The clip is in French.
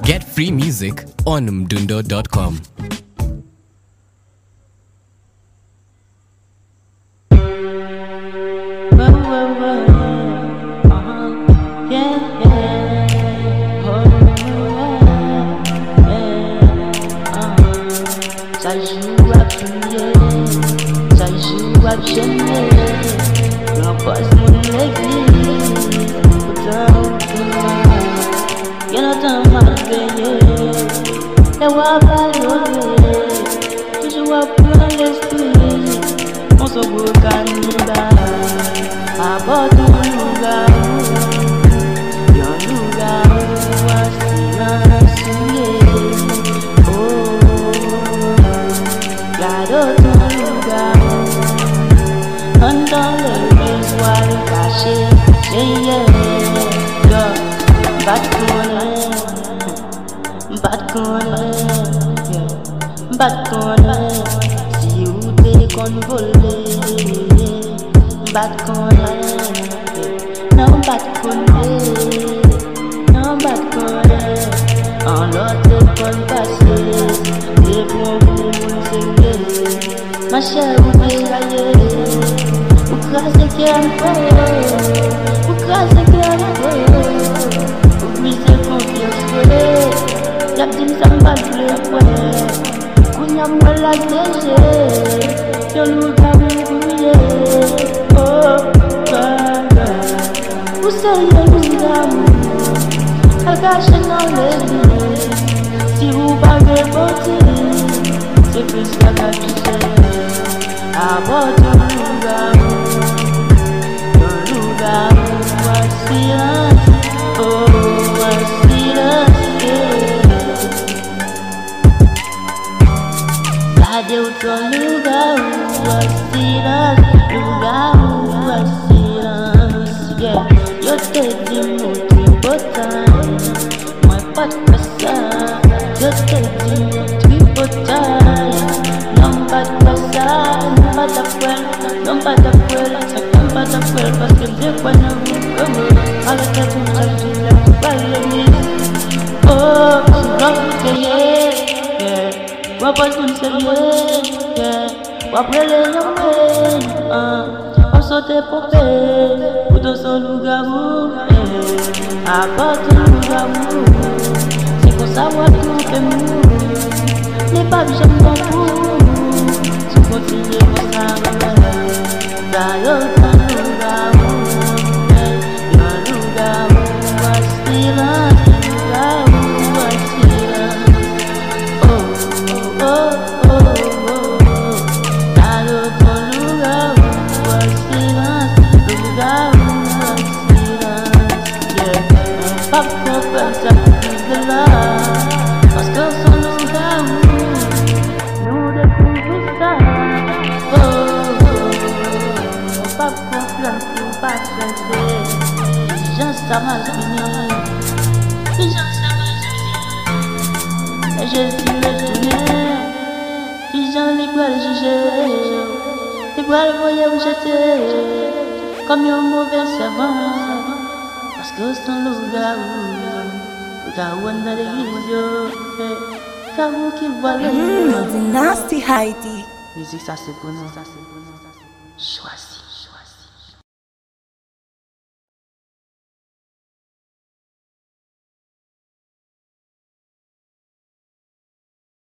Get free music on mdundo.com. Ça joue à prier, ça joue à gêner. L'embrasse mon église, pourtant il y en a tant mal payé. Et on va lever, toujours à plein l'esprit. On se voit cannibale, à bord d'un lugar où assis un soulier. D'autres lugares, dans l'église, caché, si vous t'es convolé, en l'autre école passée, les bons ma chère, vous déraillez, vous crasez qu'elle vous crasez qu'elle vous brisez confiance, y'a dit ça m'a bleu, vous n'a pas la DG, y'a l'eau vous brûlez, oh, vous savez, vous d'amour, elle cache dans l'église, si vous parlez beauté, c'est plus la capitale. À votre lugar où silence, oh, silence. Gardez votre lugar où silence, yeah. Yo te dis mon tripotin, moi pas de passage. Yo te dis mon tripotin, non pas de passage. Non pas d'appel, parce que des fois à la tête on s'agit pas le oh, souvent vous payez, on pas tout sérieux, après les nommés, on sautait pour payer, pour dans son loup-garou, à part ton loup-garou, c'est qu'on savoir tout fait mou, les papes j'aime beaucoup. Continue comme ça, dans l'autre lugar où silence, oh, oh, oh, oh, dans l'autre lugar où silence, yeah, pas pour ça de là, parce que son lugar où nous découvrons ça. Pas confiance pour pas chercher. Les gens ça m'a fini. Les gens ça m'a fini. Et je suis retourné. Les gens les bras juger. Les bras le voyaient me jeter. Comme un mauvais servant. Parce que c'est un lugar où on a l'église. Car vous qui voyez. Nasty Heidi. Musique ça c'est pour nous. Choisis.